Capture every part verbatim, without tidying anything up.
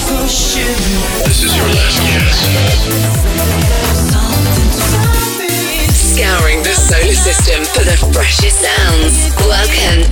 This is your last chance. Scouring the solar system for the freshest sounds. Welcome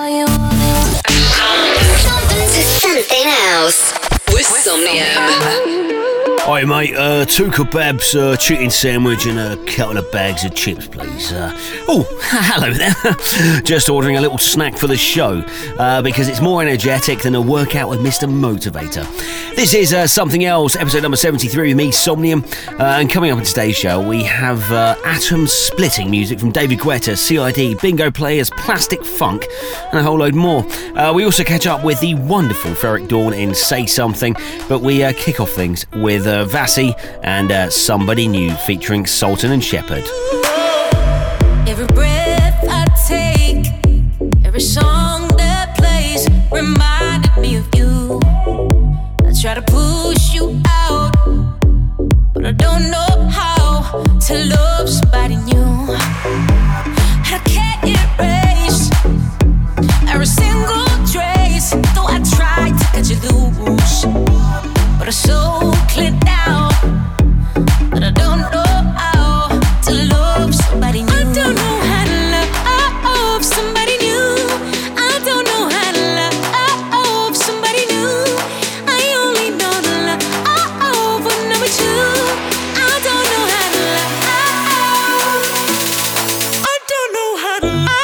to Something Else with Somnium. Hi mate, uh, two kebabs, uh, chicken sandwich and a couple of bags of chips please. Uh, oh, hello there. Just ordering a little snack for the show uh, because it's more energetic than a workout with Mister Motivator. This is uh, Something Else, episode number seventy-three with me, Somnium. Uh, and coming up in today's show, we have uh, atom-splitting music from David Guetta, C I D, Bingo Players, Plastic Funk, and a whole load more. Uh, we also catch up with the wonderful Ferric Dawn in Say Something, but we uh, kick off things with Uh, Vassy and uh, Somebody New featuring Sultan and Shepherd. Every breath I take, every song that plays reminded me of you. I try to push you out, but I don't know how to love somebody new. I can't erase every single trace, though I tried to cut you loose. But I'm so clear now that I don't know how to love somebody new. I don't know how to love somebody new. I don't know how to love somebody new. I only know to love when I'm with you. I don't know how to love. I don't know how to love.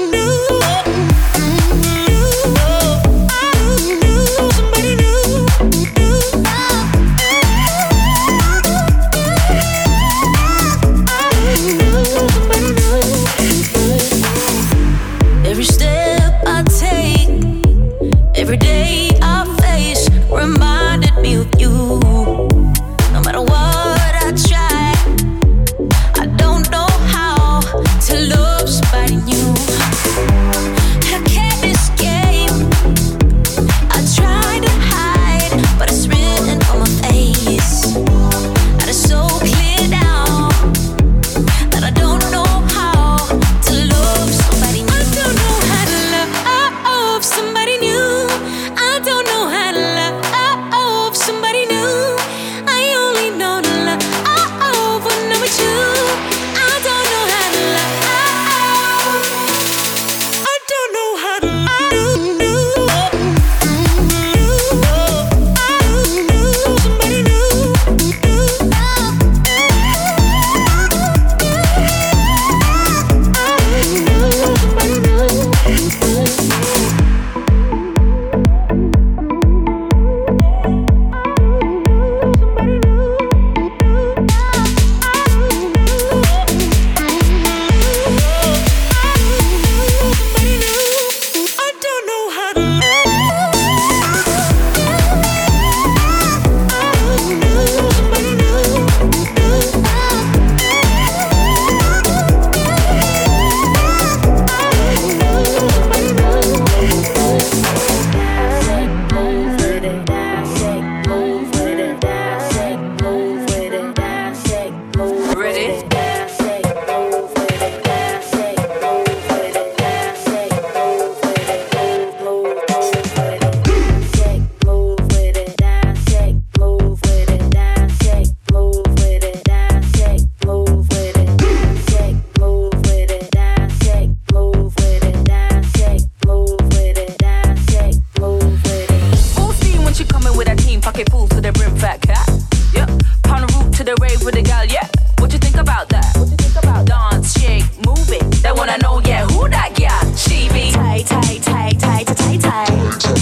Every step I take, every day I face reminded me of you. No matter what I try, I don't know how to love somebody new. I can't escape, I try to hide, but it's written on my face. And it's so clear now that I don't know how to love somebody new. I don't know how to love somebody new. I don't know how to love somebody new. I only know to love when I'm with you. I don't know how to love. I don't know how to love. Somebody new. I don't know how to full steam when she coming with that team, pocket full to the brim, fat cat. Yep, pound the root to the rave with the gal. Yeah, what you think about that? What you think about dance, shake, move it? They wanna know, yeah, who that gal? She be tight, tight, tight, tight, tight, tight.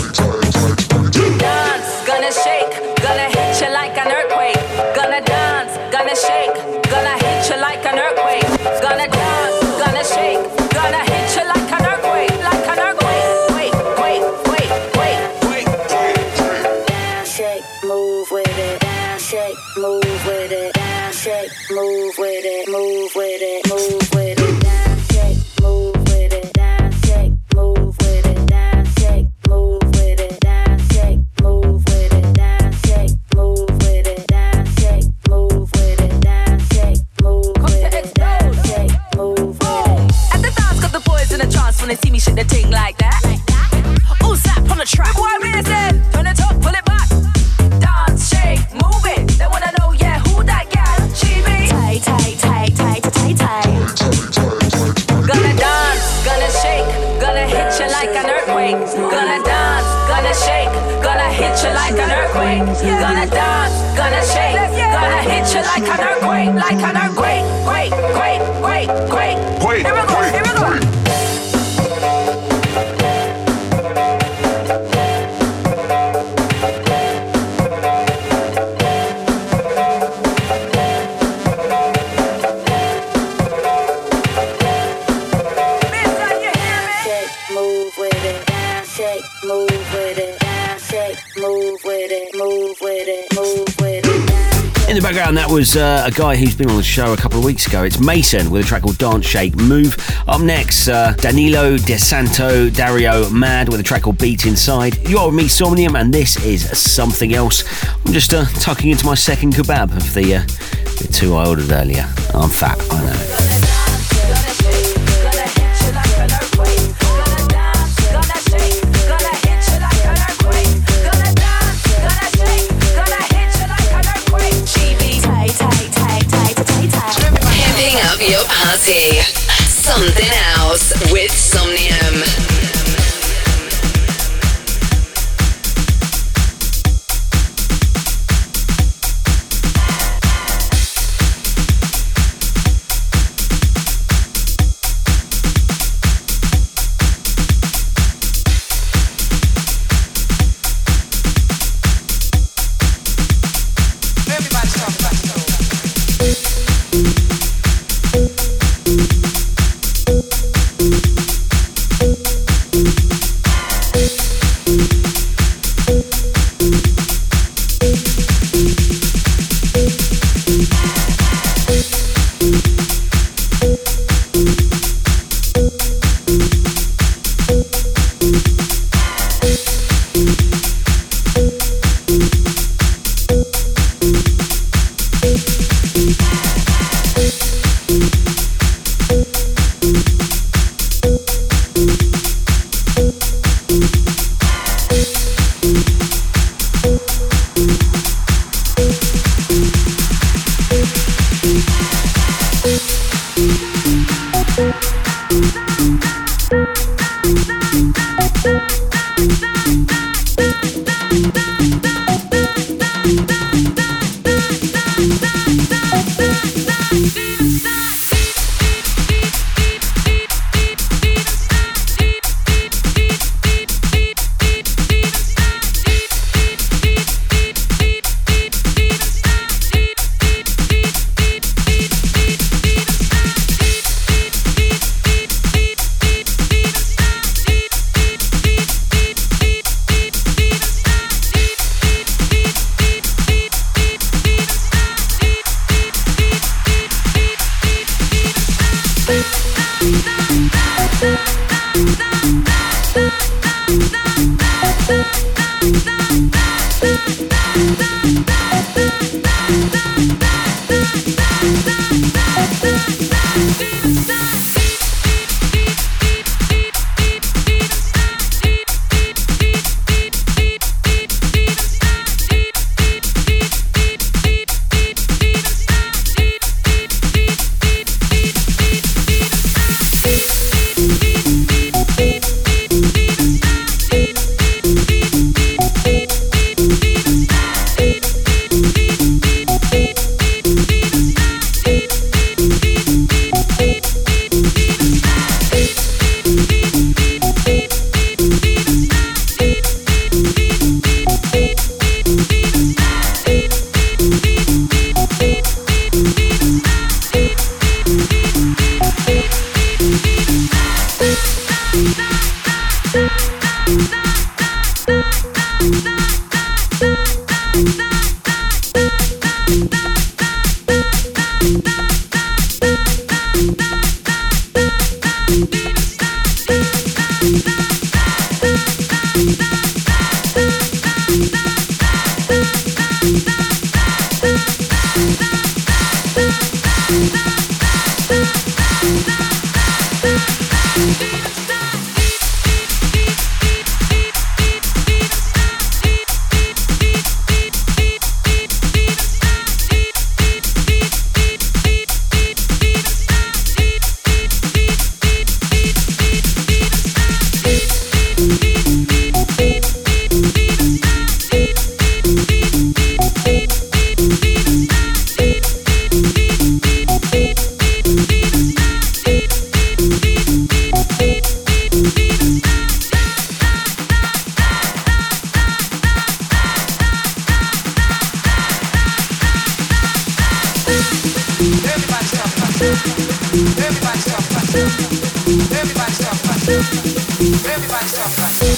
Dance, gonna shake, gonna hit you like an earthquake. Gonna dance, gonna shake, gonna hit you like an earthquake. Gonna dance, gonna shake, gonna hit you like an earthquake, like an earthquake. Wait, wait, wait, wait, wait. Dance, shake, move with it. Dance, shake, move with it. Dance, shake, move with it. Move with it. Move with it. Dance, shake, move with it. Dance, shake, move with it. Dance, shake, move with it. Dance, shake, move with it. Dance, shake, move with it. Dance, shake, move with it. Dance, shake, move with it. Dance, shake, move with it. At the dance, got the boys in a trance when they see me shake the ting like that. Ooh, slap on the track. Boy, listen, turn it up, pull it back. earthquake. Gonna dance, gonna shake, gonna hit you like an earthquake, like an earthquake. Great, great, great, great. Wait, here we go, wait, here we go. wait. In the background, that was uh, a guy who's been on the show a couple of weeks ago. It's Mason with a track called Dance, Shake, Move. Up next, uh, Danilo De Santo, Dario Mad with a track called Beat Inside. You are with me, Somnium, and this is Something Else. I'm just uh, tucking into my second kebab of the, uh, the two I ordered earlier. I'm fat, I know. Up your party. Something Else with Somnium. Everybody stop clapping. Everybody stop clapping. Everybody stop clapping.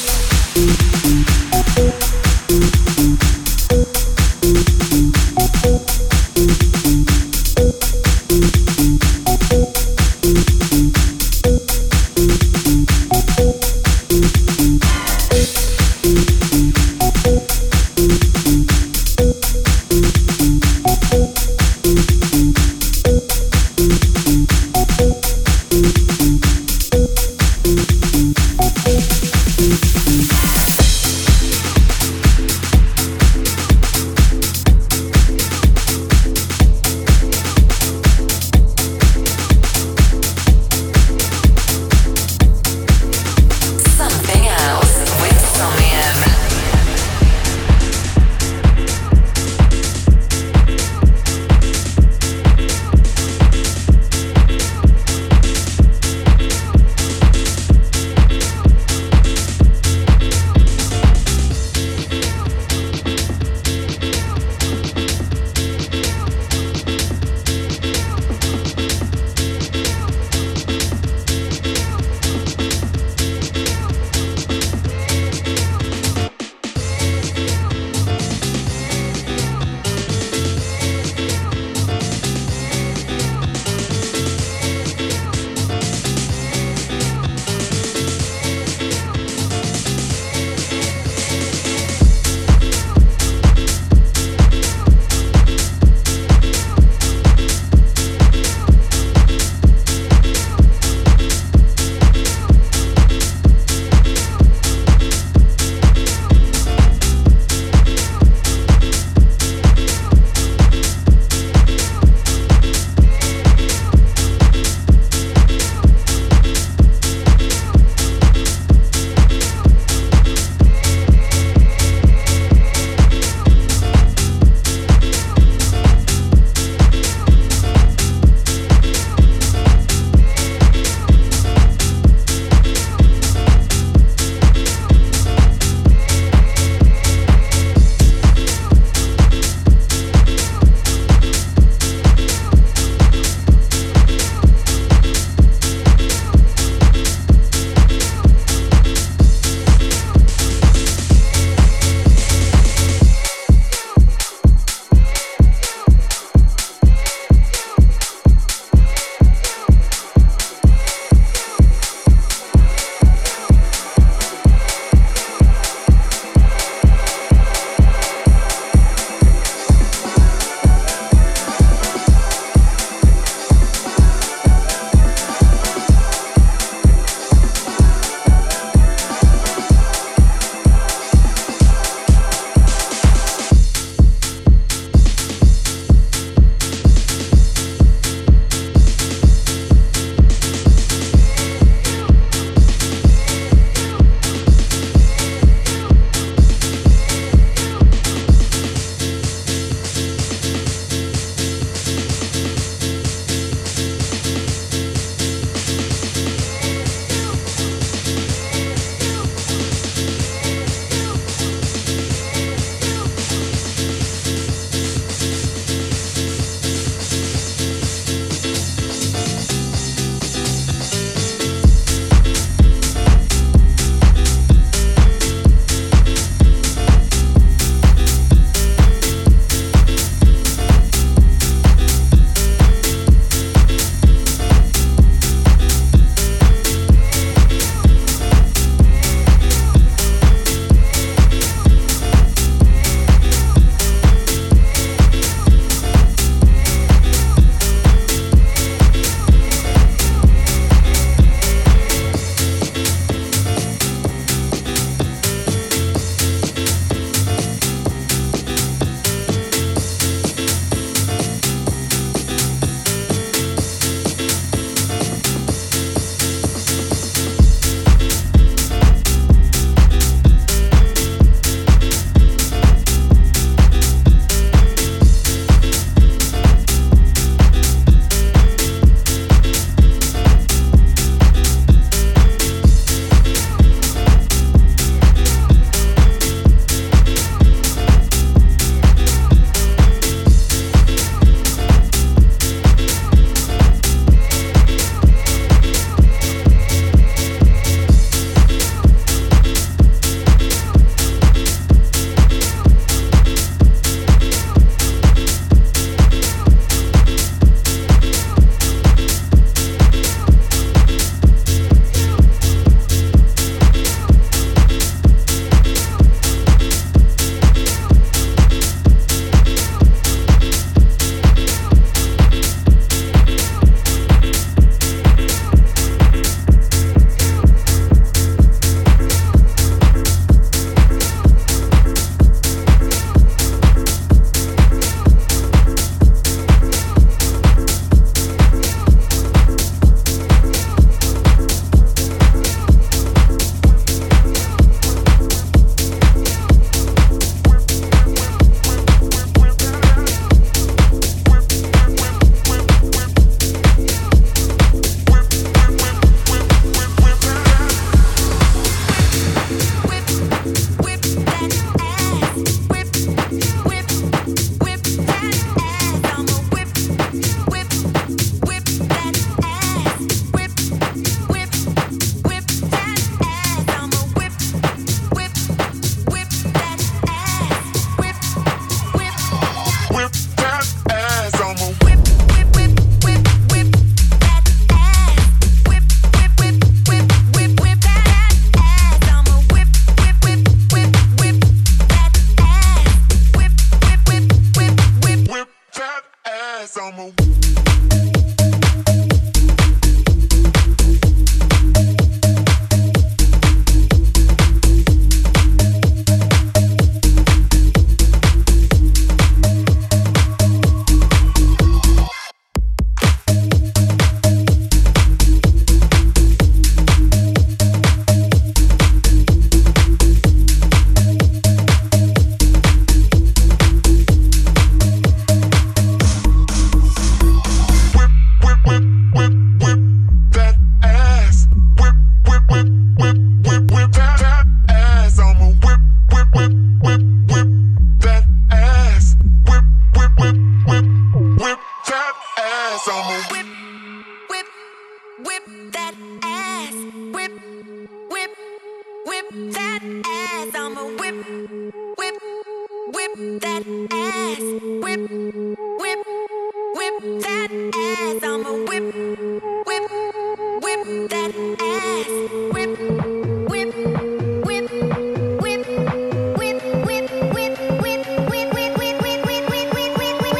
whip that ass, whip, whip, whip that ass. I'ma whip, whip, whip that ass, whip, whip, whip, whip, whip, whip, whip, whip, whip, whip, whip, whip, whip, whip, whip,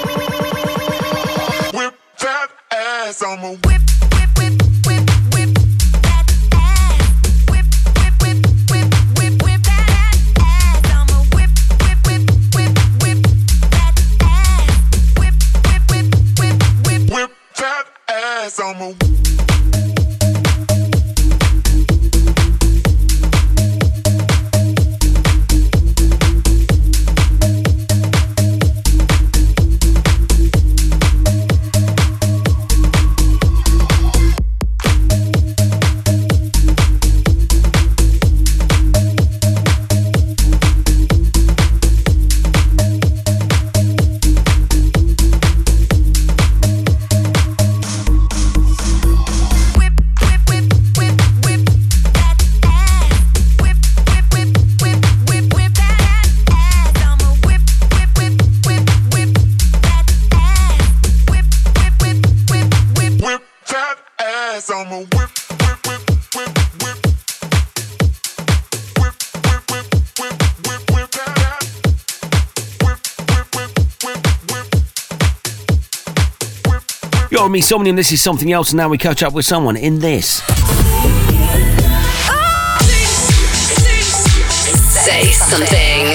whip, whip that ass. I'ma whip. I'm a You're me, Somnium. This is something else, and now we catch up with someone in this. Say something.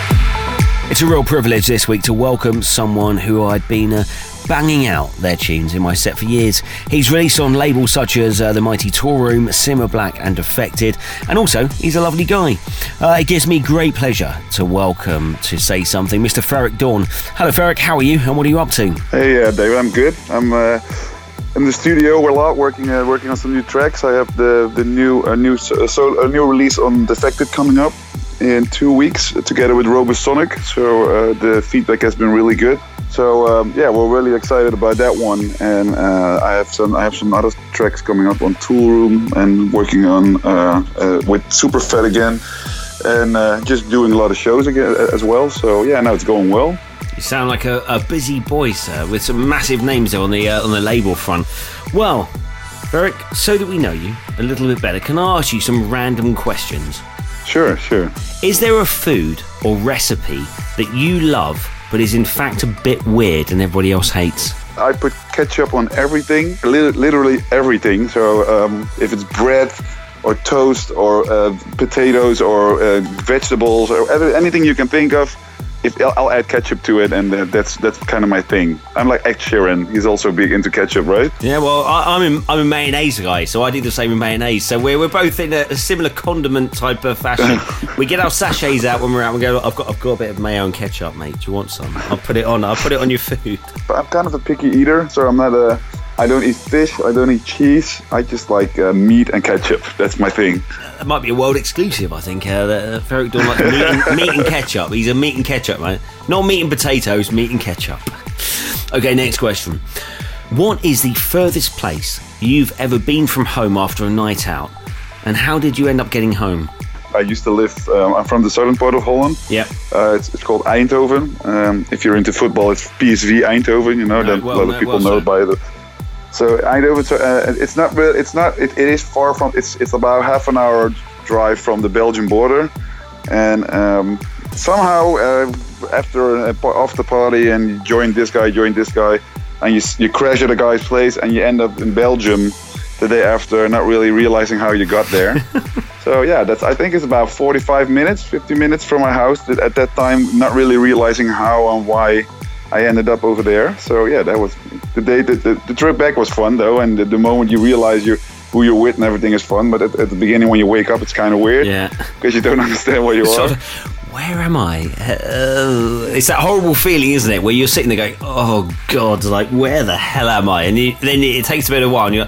It's a real privilege this week to welcome someone who I'd been uh, banging out their tunes in my set for years. He's released on labels such as uh, The Mighty Toolroom, Simmer Black and Defected, and also he's a lovely guy. Uh, it gives me great pleasure to welcome to Say Something, Mister Ferric Dawn. Hello Ferric, how are you and what are you up to? Hey uh, David, I'm good. I'm uh, in the studio a lot working uh, working on some new tracks. I have the the new a new so a new release on Defected coming up in two weeks together with Robosonic. So uh, the feedback has been really good. So um, yeah, we're really excited about that one, and uh, I have some I have some other tracks coming up on Toolroom and working on uh, uh, with Superfat again, and uh, just doing a lot of shows again as well. So yeah, now it's going well. You sound like a, a busy boy, sir, with some massive names there on the uh, on the label front. Well, Ferric, so that we know you a little bit better, can I ask you some random questions? Sure, sure. Is there a food or recipe that you love but is in fact a bit weird and everybody else hates? I put ketchup on everything, li- literally everything. So um, if it's bread or toast or uh, potatoes or uh, vegetables or anything you can think of, if I'll, I'll add ketchup to it, and uh, that's that's kind of my thing. I'm like Ed Sheeran. He's also big into ketchup, right? Yeah, well, I, I'm in, I'm a mayonnaise guy, so I do the same with mayonnaise. So we're we're both in a, a similar condiment type of fashion. We get our sachets out when we're out and go, I've got I've got a bit of mayo and ketchup, mate. Do you want some? I'll put it on. I'll put it on your food. But I'm kind of a picky eater, so I'm not a. I don't eat fish. I don't eat cheese. I just like uh, meat and ketchup. That's my thing. That might be a world exclusive, I think. Uh, uh, Ferric Dawn likes meat and, meat and ketchup. He's a meat and ketchup, mate. Not meat and potatoes, meat and ketchup. Okay, next question. What is the furthest place you've ever been from home after a night out? And how did you end up getting home? I used to live, um, I'm from the southern part of Holland. Yeah. Uh, it's, it's called Eindhoven. Um, if you're into football, it's P S V Eindhoven, you know, No, that well, a lot no, of people well, know so. by the... So Eindhoven, so, uh, it's not real, it's not, it, it is far from, it's it's about half an hour drive from the Belgian border. And um, somehow, uh, after a after party and you join this guy, join this guy, and you you crash at a guy's place and you end up in Belgium the day after, not really realizing how you got there. So yeah, that's I think it's about forty-five minutes, fifty minutes from my house. At that time, not really realizing how and why I ended up over there. So yeah, that was the day. The, the, the trip back was fun though, and the, the moment you realize you who you're with and everything is fun. But at, at the beginning, when you wake up, it's kind of weird. Yeah. Because you don't understand where you Sort are. of, where am I? Uh, it's that horrible feeling, isn't it, where you're sitting there going, "Oh God, like where the hell am I?" And you, then it takes a bit of a while, and you're.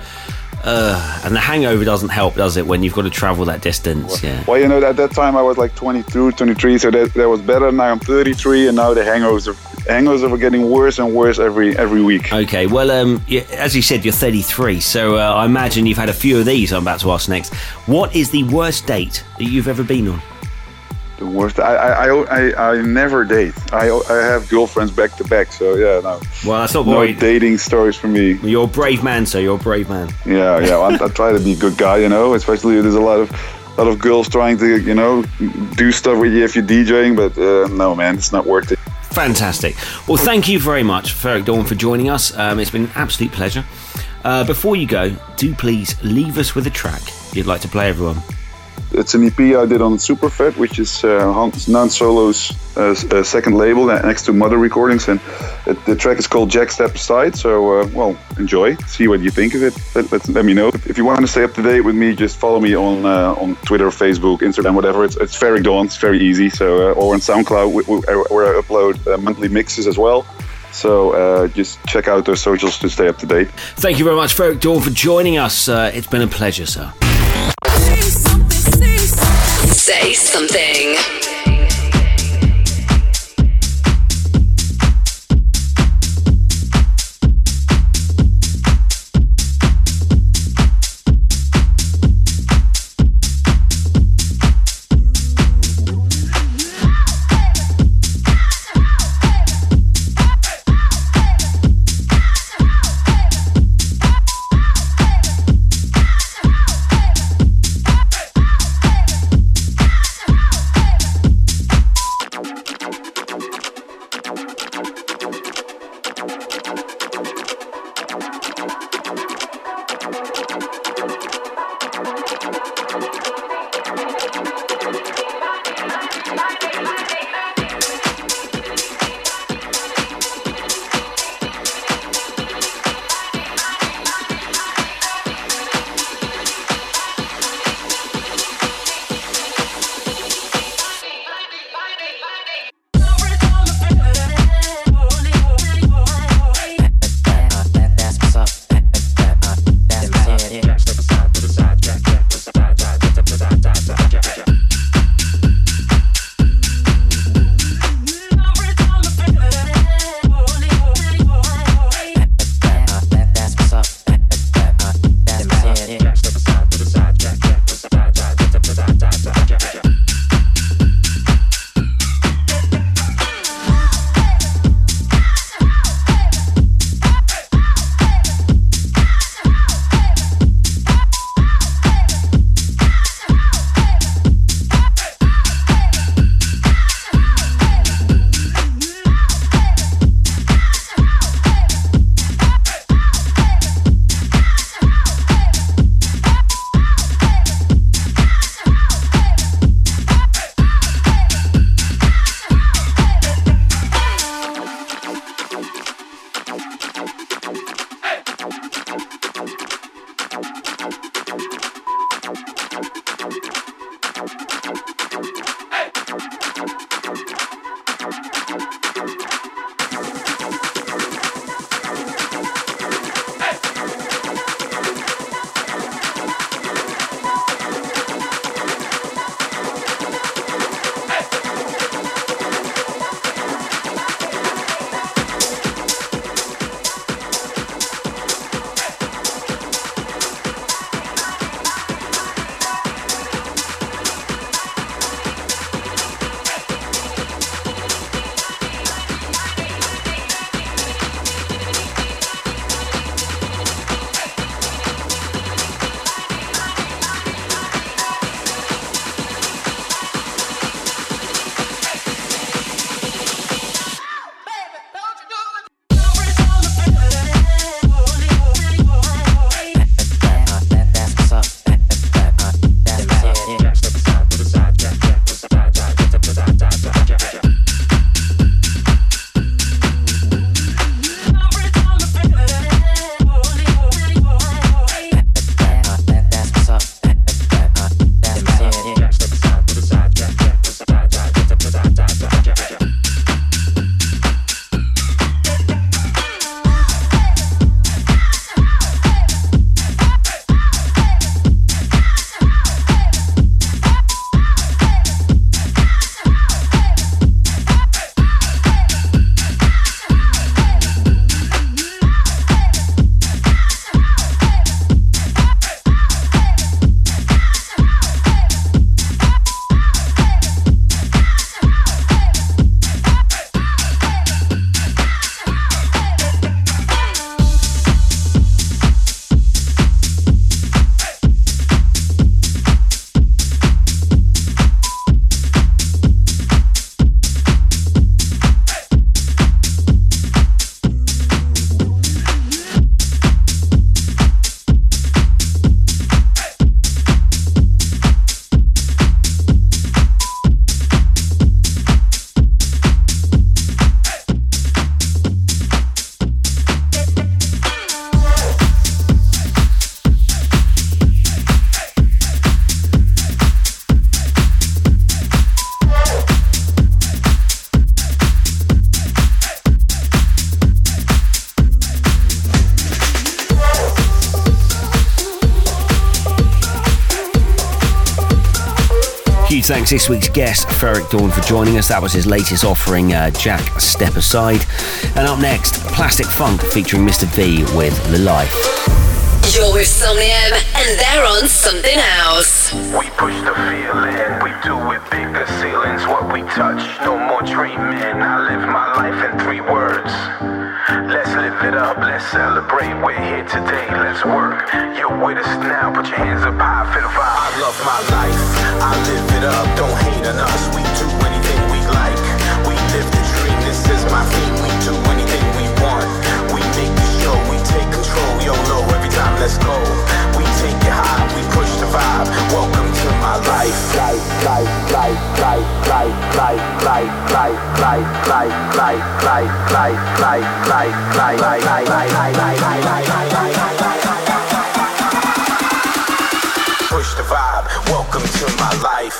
Uh, and the hangover doesn't help, does it, when you've got to travel that distance? Yeah. Well, you know, at that time I was like twenty-two, twenty-three, so that, that was better. Now I'm thirty-three, and now the hangovers are, hangovers are getting worse and worse every every week. Okay, well, um, yeah, as you said, you're thirty-three, so uh, I imagine you've had a few of these I'm about to ask next. What is the worst date that you've ever been on? The worst. I I, I, I I never date. I I have girlfriends back to back. So yeah, no. Well, that's not No worried. dating stories for me. You're a brave man, sir. You're a brave man. Yeah, yeah. I, I try to be a good guy, you know. Especially there's a lot of lot of girls trying to, you know, do stuff with you if you're DJing. But uh, no, man, it's not worth it. Fantastic. Well, thank you very much, Ferreck Dawn, for joining us. Um, it's been an absolute pleasure. Uh, before you go, do please leave us with a track you'd like to play everyone. It's an E P I did on Superfed, which is uh, Hans Nan Solo's uh, uh, second label next to Mother Recordings, and it, the track is called Jack Step Aside. So, uh, well, enjoy. See what you think of it. Let, let, let me know. If you want to stay up to date with me, just follow me on uh, on Twitter, Facebook, Instagram, whatever. It's it's Ferreck Dawn. It's very easy. So, uh, or on SoundCloud, where I upload uh, monthly mixes as well. So uh, just check out those socials to stay up to date. Thank you very much, Ferreck Dawn, for joining us. Uh, it's been a pleasure, sir. Say something. big thanks this week's guest, Ferric Dawn, for joining us. That was his latest offering, uh, Jack Step Aside. And up next, Plastic Funk featuring Mister V with The Life. You're with Somnium, and they're on something else. We push the feeling, we do it big, the ceiling's what we touch. No more dreaming, I live my life in three words. Let's live it up, let's celebrate, we're here today, let's work. You're with us now, put your hands up high, feel the vibe. I love my life, I live it up, don't hate on us. We do anything we like, we live the dream, this is my theme. We do anything we want, we make the show, we take control. YOLO, every time let's go, we take it high, we push the vibe. Welcome to my life. Life, life, life, life, life, life, life, life, life, life, life, life, life, life, life, life, life, life, life. Push the vibe. Welcome to my life.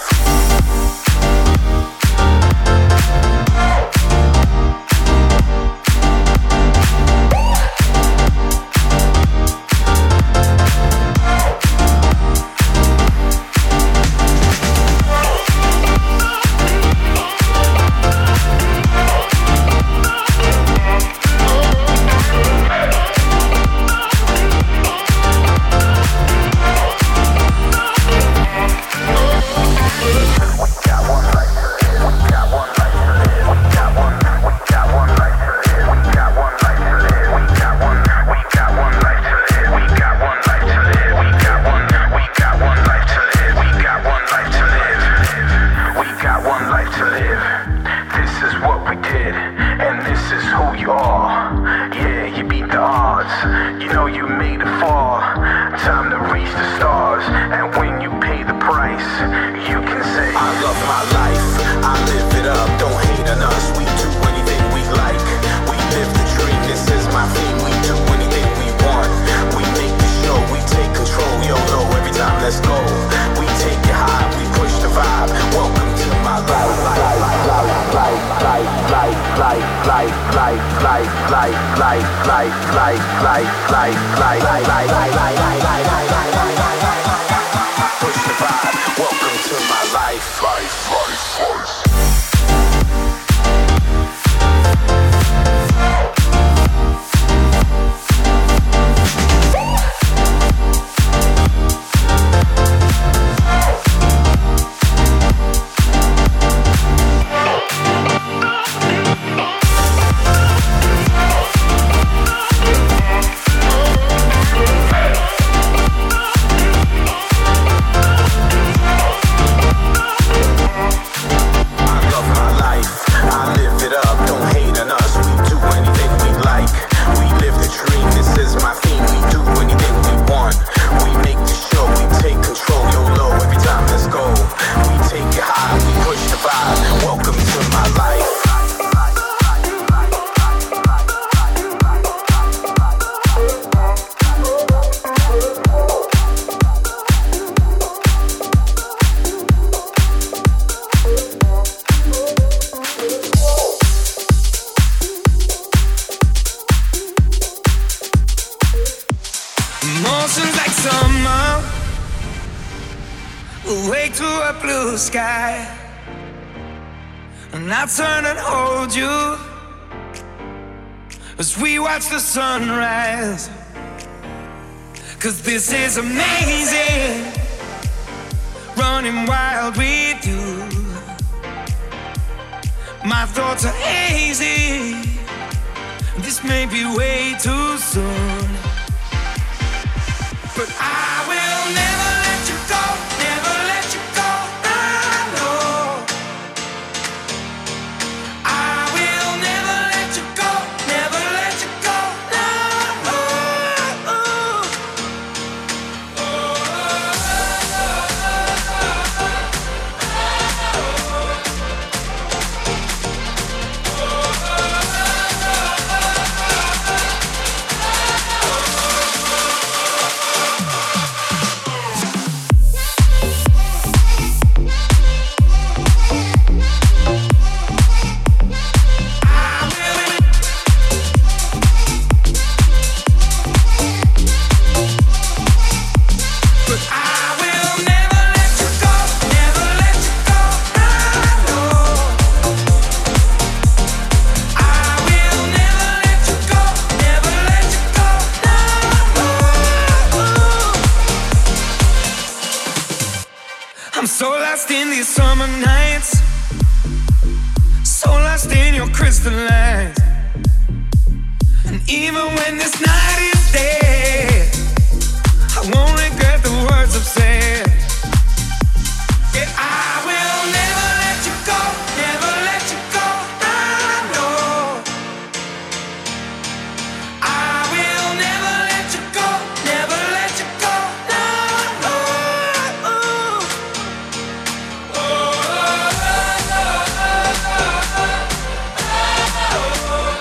The sunrise, 'cause this is amazing, running wild with you. My thoughts are hazy, this may be way too soon, but I will never let you go, never let you go, I know. I will never let you go, never let you go. lost in these summer nights, so lost in your crystal light. And even when this night is dead, I won't regret the words I've said. Yeah, I will never let you go, never let you go. I know I will never let you go, never let you go. No, no. Ooh. Oh, oh, oh, oh, oh,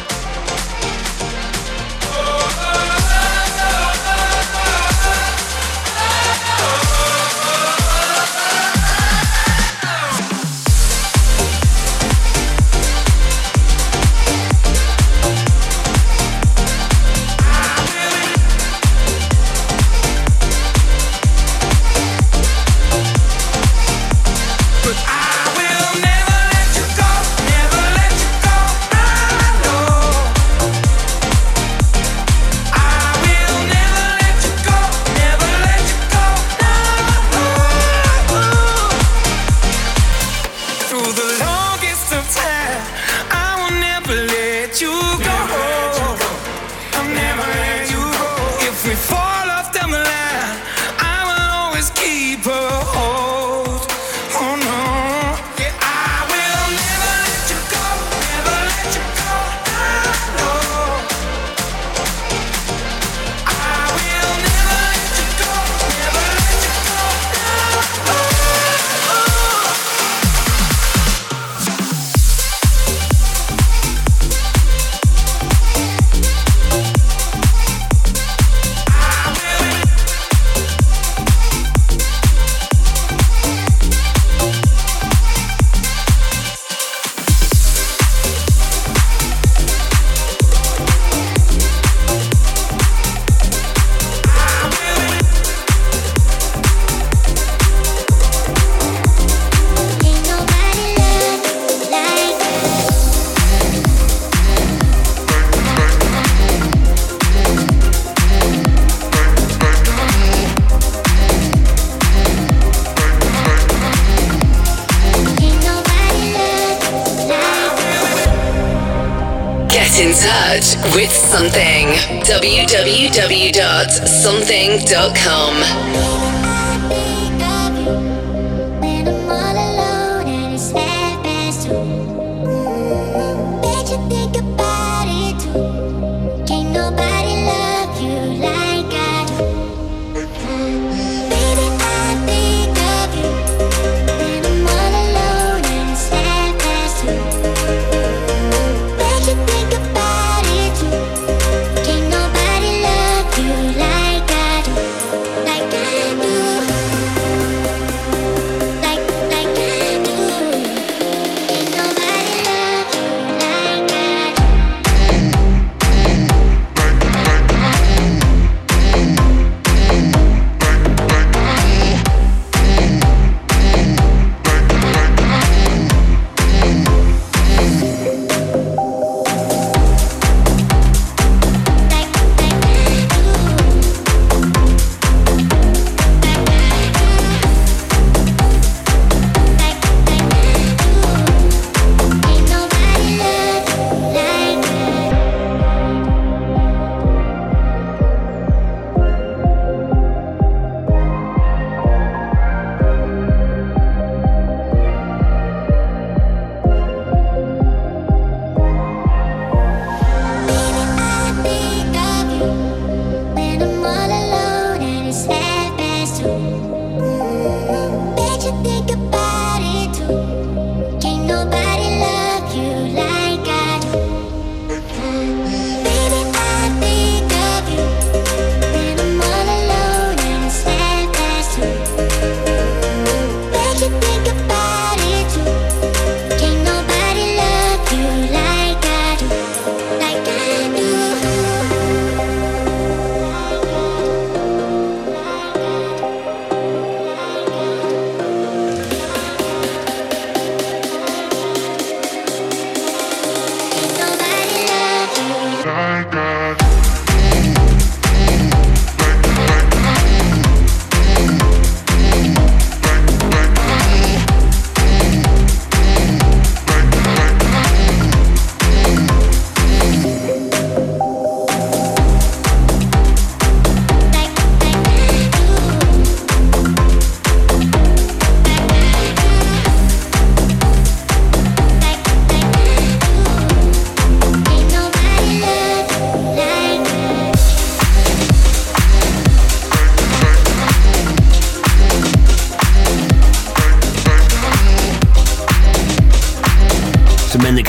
With something. w w w dot something dot com.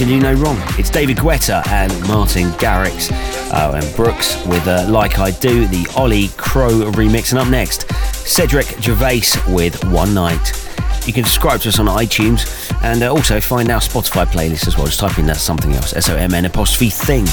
can do no wrong. It's David Guetta and Martin Garrix uh, and Brooks with uh, Like I Do, the Ollie Crow remix. And up next, Cedric Gervais with One Night. You can subscribe to us on iTunes and uh, also find our Spotify playlist as well. Just type in that something else, S O M N apostrophe thing.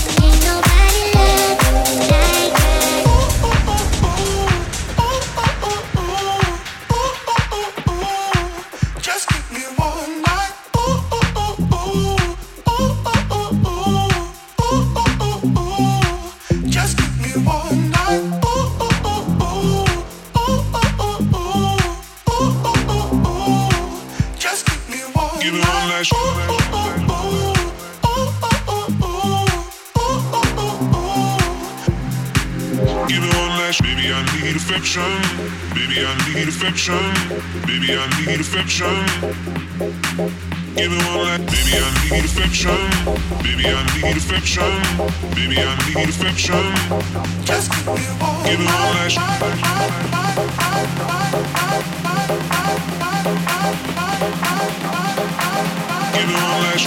Baby, I need affection. Baby, I need affection. Give it all that. Baby, I need affection. Baby, I need affection. Baby, I need affection. Just give it all that. Give it all that.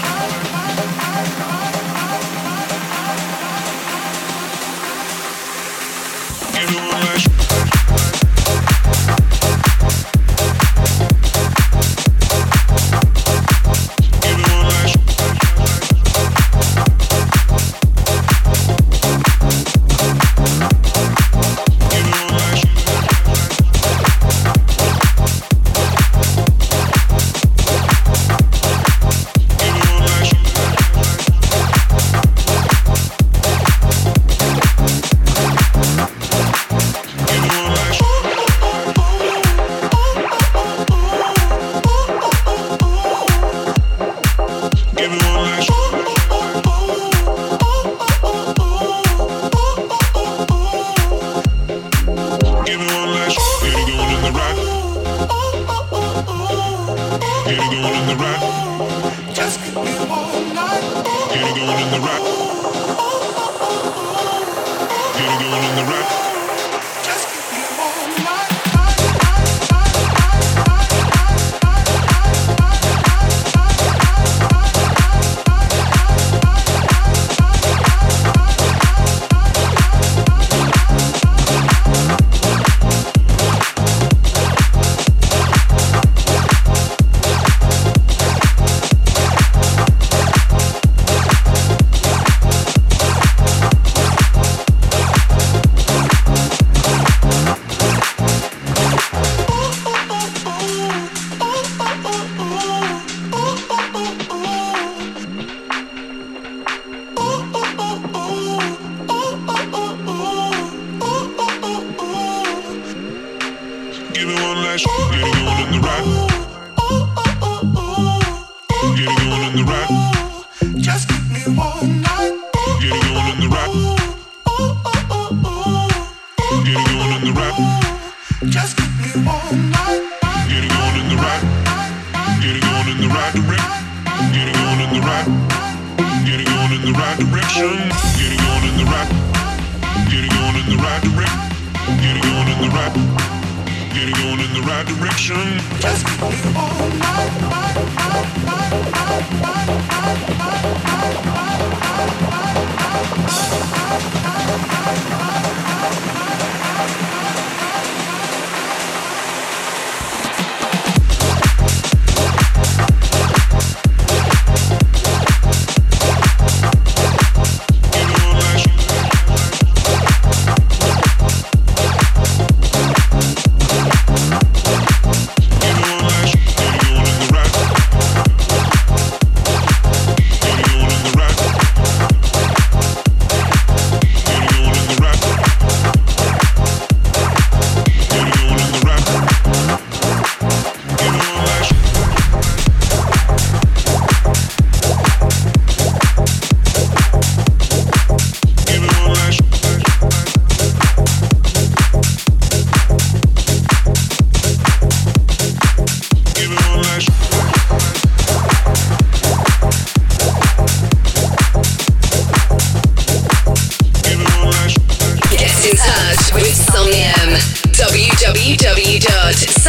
Give it all that.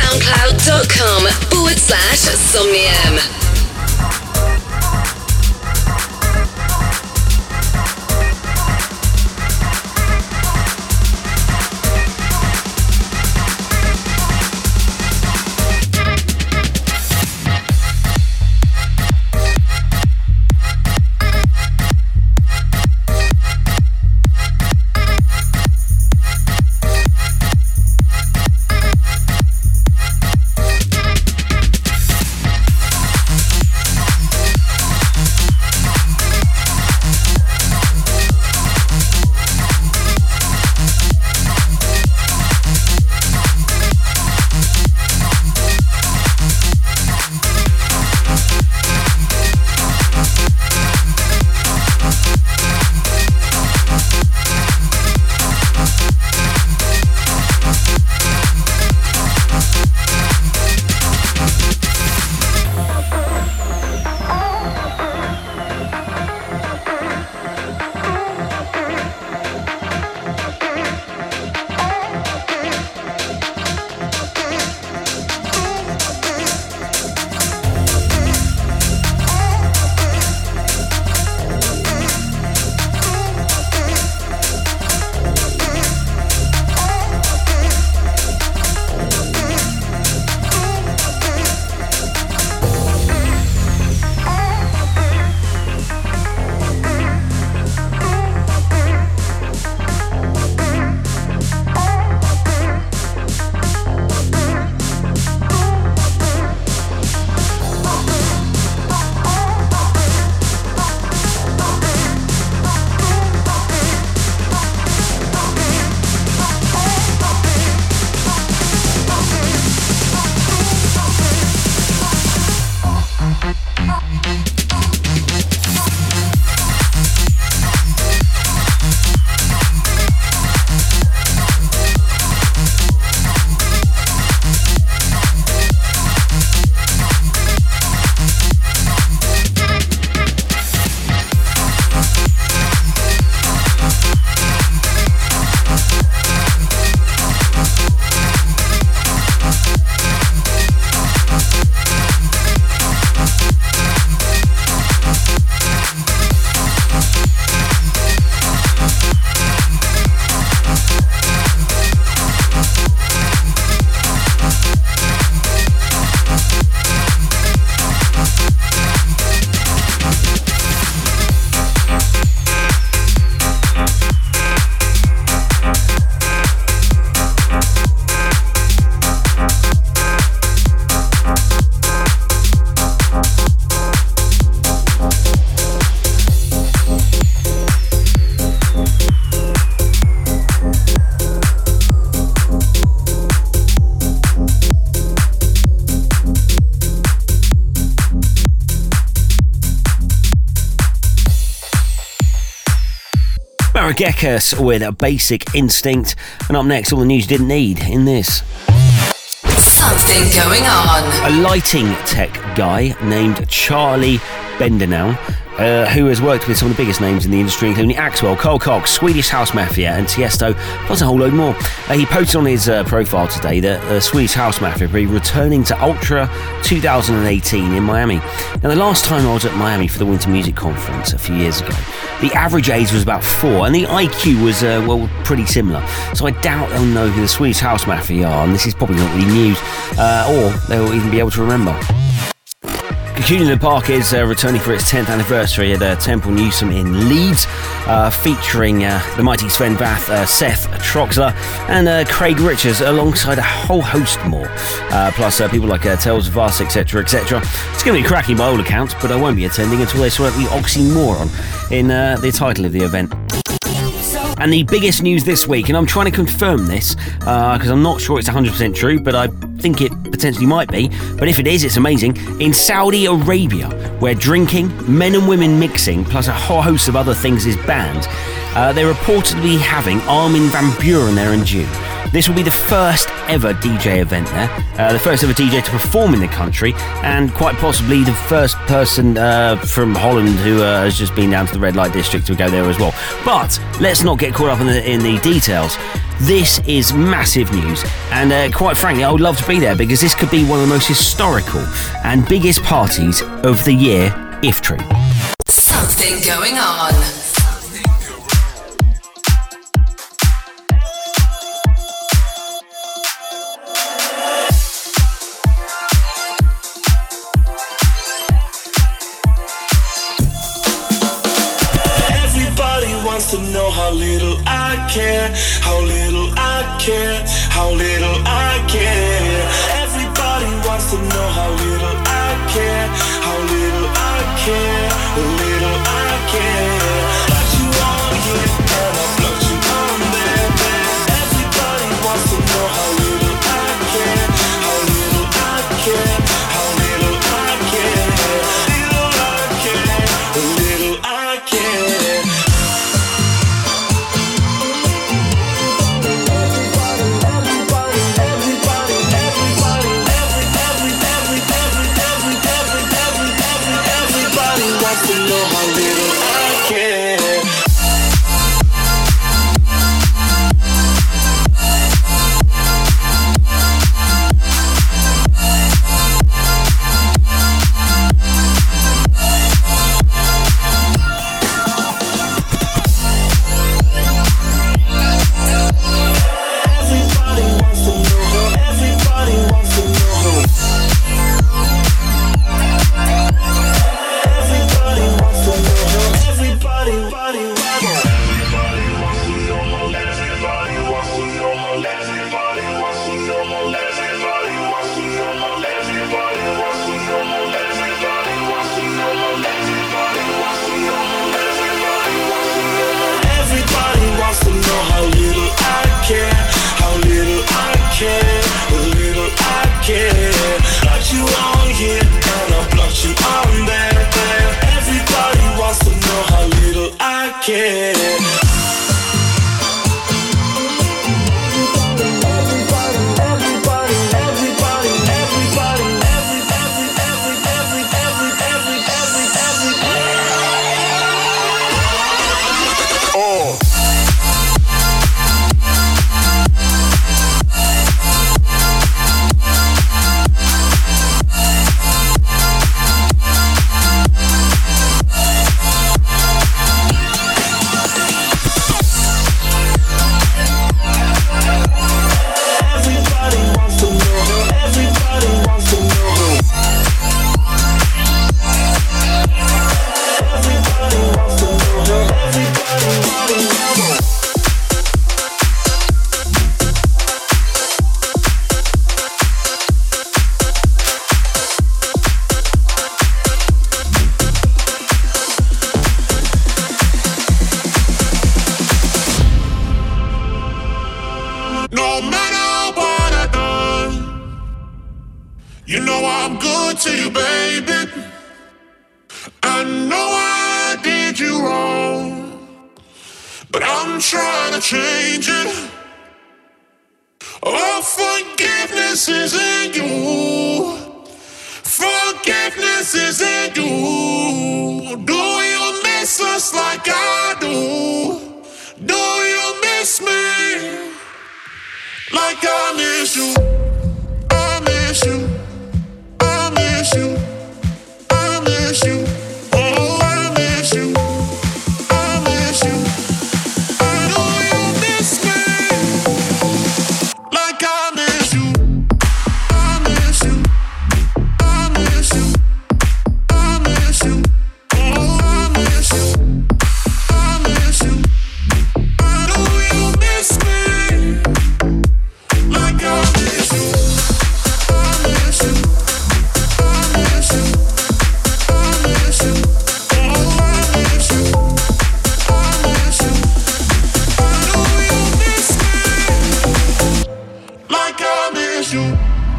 www.soundcloud.com forward slash Somnium. Clara Gekas with a Basic Instinct. And up next, all the news you didn't need in this. Something going on. A lighting tech guy named Charlie Bendenau, uh, who has worked with some of the biggest names in the industry, including Axwell, Carl Cox, Swedish House Mafia and Tiesto, plus a whole load more. Uh, he posted on his uh, profile today that uh, Swedish House Mafia will be returning to Ultra twenty eighteen in Miami. Now, the last time I was at Miami for the Winter Music Conference a few years ago, the average age was about four, and the I Q was, uh, well, pretty similar. So I doubt they'll know who the Swedish House Mafia are, and this is probably not really news, uh, or they'll even be able to remember. Cocoon in the Park is uh, returning for its tenth anniversary at uh, Temple Newsome in Leeds, uh, featuring uh, the mighty Sven Vath, uh, Seth Troxler, and uh, Craig Richards, alongside a whole host more. Uh, plus uh, people like uh, Tales of Us, et cetera, et cetera. It's going to be cracking by all accounts, but I won't be attending until they sort out the oxymoron in uh, the title of the event. And the biggest news this week, and I'm trying to confirm this because uh, I'm not sure it's one hundred percent true, but I think it potentially might be. But if it is, it's amazing. In Saudi Arabia, where drinking, men and women mixing, plus a whole host of other things is banned, uh, they're reportedly having Armin van Buuren there in June. This will be the first ever D J event there, uh, the first ever D J to perform in the country, and quite possibly the first person uh, from Holland who uh, has just been down to the red light district to go there as well. But let's not get caught up in the, in the details. This is massive news, and uh, quite frankly, I would love to be there because this could be one of the most historical and biggest parties of the year, if true. Something going on. To know how little I care, how little I care, how little I care. Everybody wants to know how little I care, how little I care, how little I care. Got you on here and I blocked you on there. Everybody wants to know how little I care, how little I care, how little I care, little I care, little I care. You know I'm good to you, baby. I know I did you wrong, but I'm I'm trying to change it. Oh, forgiveness is in you. Forgiveness is in you. Do you miss us like I do? Do you miss me like I miss you? I miss you. I miss you. I miss you. Oh, I miss you. I miss you. I know you miss me like I miss you. I miss you. I miss you. I miss you. Oh, I miss you. I miss you. I know you miss me like I miss you. I miss you. I miss you. I miss you. Oh, I miss you. I miss you. I know you miss me like I miss you.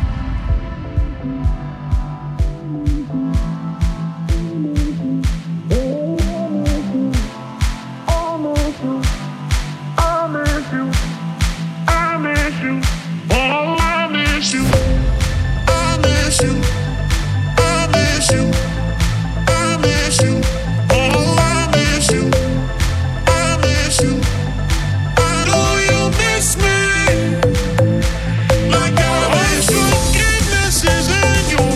I miss you. I miss you. I miss you. Oh, I miss you. I miss you. I miss you. I miss you. Oh, I miss you. I miss you. I know you miss me like I miss you. Forgiveness is in you.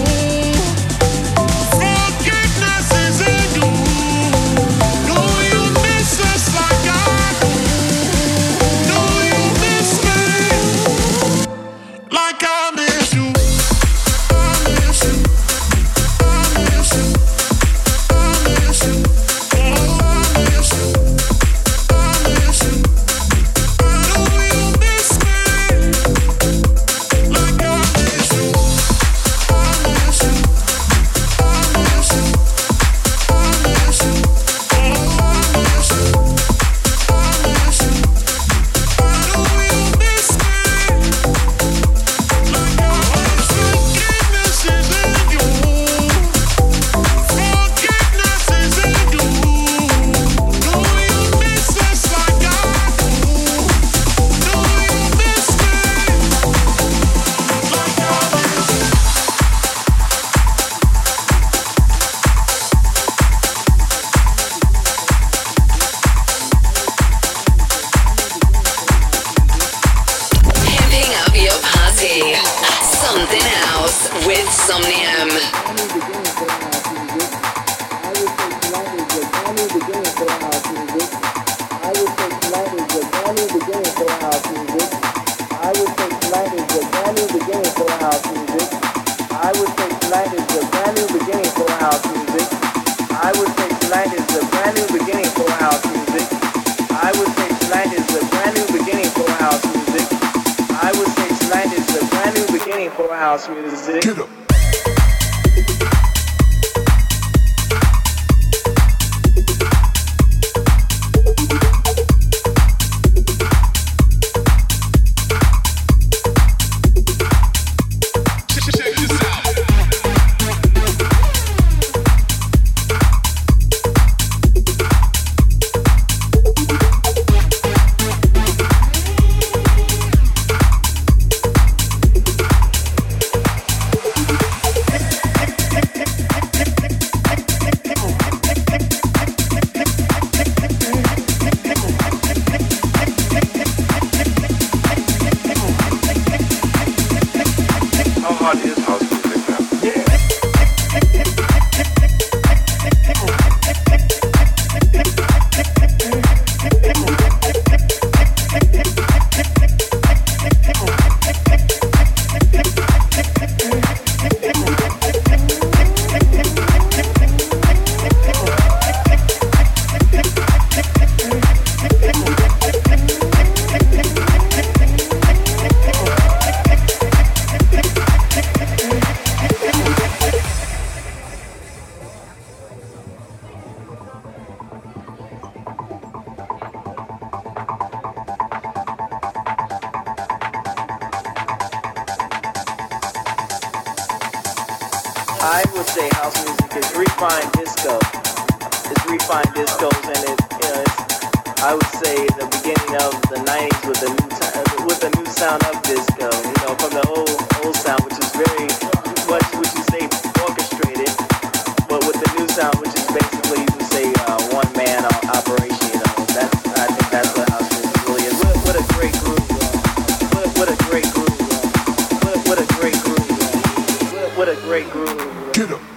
Forgiveness is in you. Do you miss us like I do? Do you miss me like I miss you? I miss you. I miss you. I miss you. Oh, I miss you. I miss you. I know you miss me like I miss you. I miss you. I miss you. I miss you. Oh, I miss you. I miss you. I know you miss me like I miss you. Forgiveness is in you. Forgiveness is in you. Do you miss us like I do? Do you miss me like I miss you? Pimping up your party. Something else with Somnium. House music. Get up. Check this out. How hard is house music now? I would say house music is refined disco. It's refined discos, and it, you know, it's, I would say the beginning beginning of the nineties with the new t- with the new sound of disco. You know, from the old old sound, which is very much, would you say, orchestrated, but with the new sound, which is basically, you would say, uh, one man operation. You know, that's I think that's what house music really is. What, what a great groove! What, what a great groove! What, what a great groove! What, what a great groove! Get up.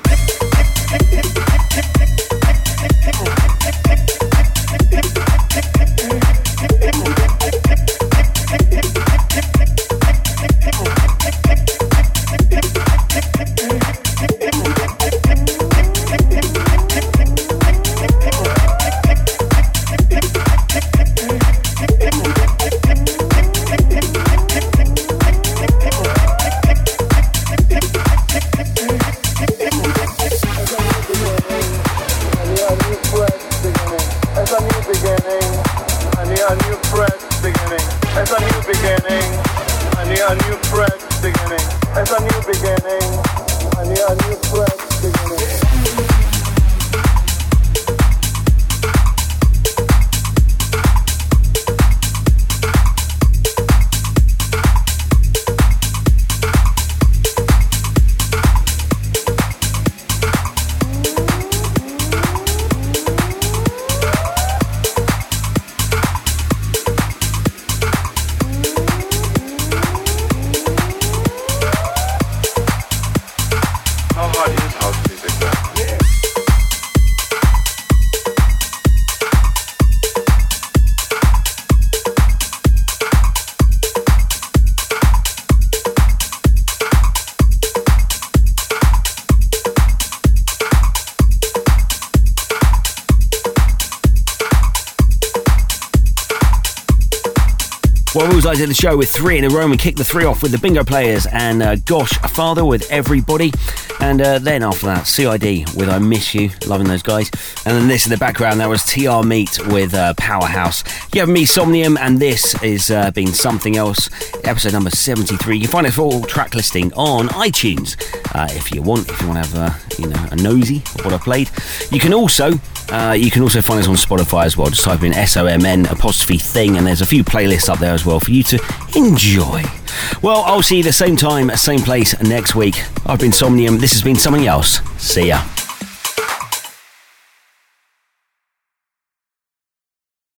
Well, Rules, I did the show with three in a row and kicked the three off with the Bingo Players and uh, Gosh Father with Everybody. And uh, then after that, C I D with I Miss You, loving those guys. And then this in the background, that was T R Meat with uh, Powerhouse. You have me, Somnium, and this is uh, been Something Else, episode number seventy-three. You can find a full track listing on iTunes uh, if you want, if you want to have uh, you know, a nosy of what I played. You can also uh, you can also find us on Spotify as well. Just type in S O M N apostrophe thing, and there's a few playlists up there as well for you to enjoy. Well, I'll see you the same time, same place next week. I've been Somnium. This has been Something Else. See ya.